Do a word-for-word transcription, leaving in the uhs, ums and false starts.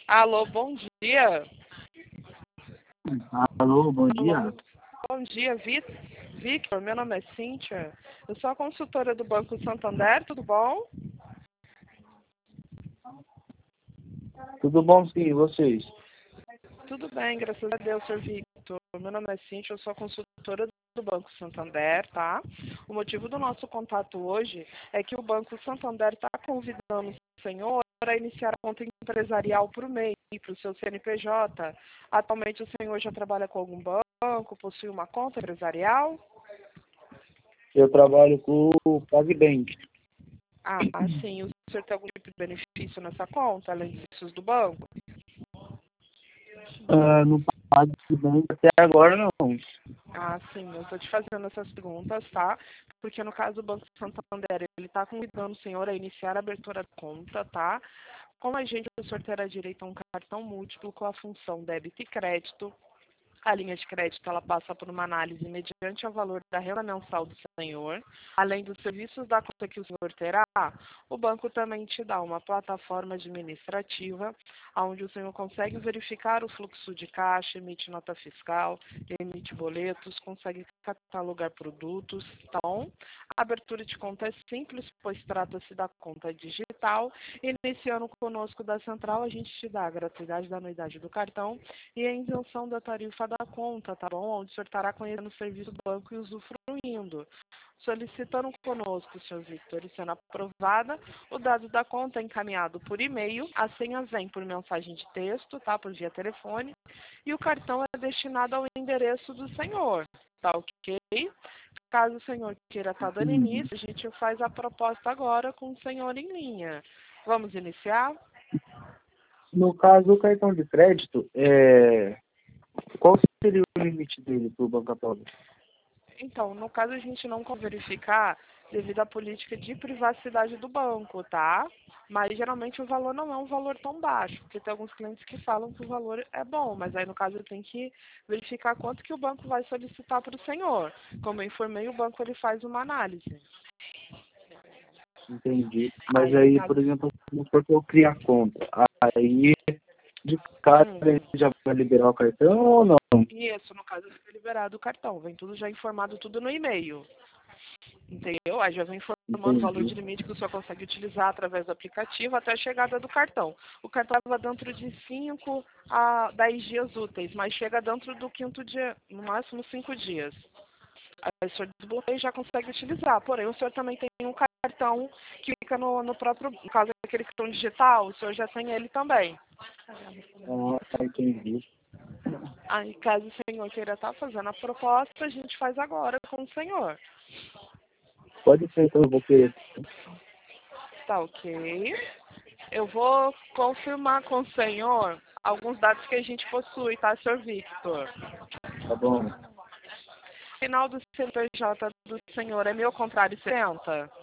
Alô, bom dia. Alô, bom dia. Alô, bom dia, Vic- Victor. Meu nome é Cíntia. Eu sou a consultora do Banco Santander, tudo bom? Tudo bom, sim, e vocês? Tudo bem, graças a Deus, senhor Victor. Meu nome é Cíntia, eu sou a consultora do Banco Santander, tá? O motivo do nosso contato hoje é que o Banco Santander está convidando o senhor para iniciar a conta empresarial para o M E I, para o seu C N P J. Atualmente o senhor já trabalha com algum banco, possui uma conta empresarial? Eu trabalho com o PagBank. Ah, sim. O senhor tem algum tipo de benefício nessa conta, além dos benefícios do banco? Ah, no PagBank até agora não. Ah, sim. Eu estou te fazendo essas perguntas, tá? Porque no caso do Banco Santander, ele está convidando o senhor a iniciar a abertura da conta, tá? Como a gente, o senhor terá direito a um cartão múltiplo com a função débito e crédito. A linha de crédito ela passa por uma análise mediante o valor da renda mensal do senhor. Além dos serviços da conta que o senhor terá, o banco também te dá uma plataforma administrativa, onde o senhor consegue verificar o fluxo de caixa, emite nota fiscal, emite boletos, consegue catalogar produtos. Então, a abertura de conta é simples, pois trata-se da conta digital. Iniciando conosco da Central, a gente te dá a gratuidade da anuidade do cartão e a isenção da tarifa da conta, tá bom? Onde o senhor estará conhecendo o serviço do banco e usufruindo. Solicitando conosco, senhor Victor, e sendo aprovada, o dado da conta é encaminhado por e-mail, a senha vem por mensagem de texto, tá? Por via telefone, e o cartão é destinado ao endereço do senhor, tá ok? Caso o senhor queira estar dando início, a gente faz a proposta agora com o senhor em linha. Vamos iniciar? No caso, o cartão de crédito, é... qual seria o limite dele para o Banco Atual? Então, no caso, a gente não consegue verificar devido à política de privacidade do banco, tá? Mas, geralmente, o valor não é um valor tão baixo, porque tem alguns clientes que falam que o valor é bom, mas aí, no caso, tem que verificar quanto que o banco vai solicitar para o senhor. Como eu informei, o banco ele faz uma análise. Entendi. Mas Aí, no aí, caso... por exemplo, vamos supor que eu criar a conta. Aí, de cara, Hum, ele já vai liberar o cartão ou não? isso, no caso, fica liberado o cartão. Vem tudo já informado, tudo no e-mail. Entendeu? Aí já vem informando o valor Entendi. de limite que o senhor consegue utilizar através do aplicativo até a chegada do cartão. O cartão leva dentro de cinco a dez dias úteis, mas chega dentro do quinto dia, no máximo cinco dias. Aí o senhor desbloqueia e já consegue utilizar. Porém, o senhor também tem um cartão que fica no, no próprio, no caso daquele cartão digital, o senhor já tem ele também. Ah, tá, entendi. Aí, caso o senhor queira estar fazendo a proposta, a gente faz agora com o senhor. Pode ser, então eu vou querer. Tá ok. Eu vou confirmar com o senhor alguns dados que a gente possui, tá, senhor Victor? Tá bom. Final do C N P J do senhor é mil contrário setenta?